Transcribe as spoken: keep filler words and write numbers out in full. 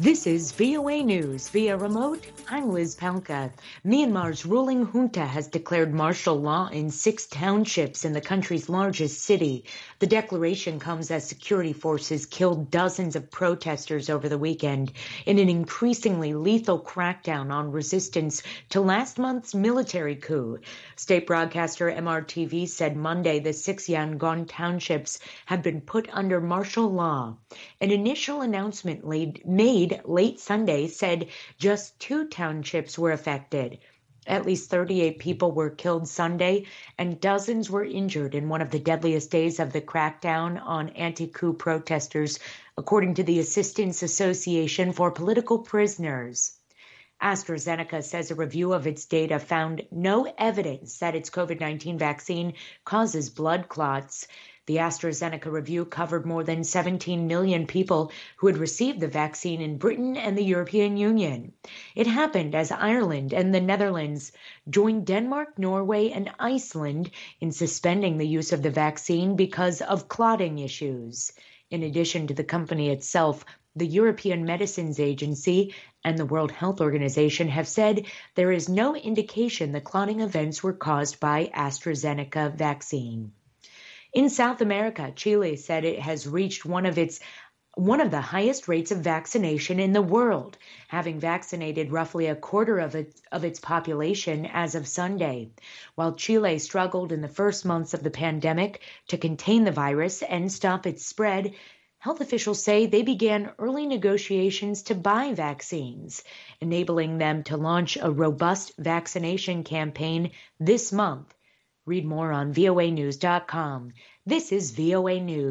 This is V O A News via remote. I'm Liz Palka. Myanmar's ruling junta has declared martial law in six townships in the country's largest city. The declaration comes as security forces killed dozens of protesters over the weekend in an increasingly lethal crackdown on resistance to last month's military coup. State broadcaster M R T V said Monday the six Yangon townships have been put under martial law. An initial announcement laid, made late Sunday said just two townships were affected. At least thirty-eight people were killed Sunday, and dozens were injured in one of the deadliest days of the crackdown on anti-coup protesters, according to the Assistance Association for Political Prisoners. AstraZeneca says a review of its data found no evidence that its COVID nineteen vaccine causes blood clots. The AstraZeneca review covered more than seventeen million people who had received the vaccine in Britain and the European Union. It happened as Ireland and the Netherlands joined Denmark, Norway, and Iceland in suspending the use of the vaccine because of clotting issues. In addition to the company itself, the European Medicines Agency and the World Health Organization have said there is no indication the clotting events were caused by AstraZeneca vaccine. In South America, Chile said it has reached one of its one of the highest rates of vaccination in the world, having vaccinated roughly a quarter of its, of its population as of Sunday. While Chile struggled in the first months of the pandemic to contain the virus and stop its spread, health officials say they began early negotiations to buy vaccines, enabling them to launch a robust vaccination campaign this month. Read more on V O A news dot com. This is V O A News.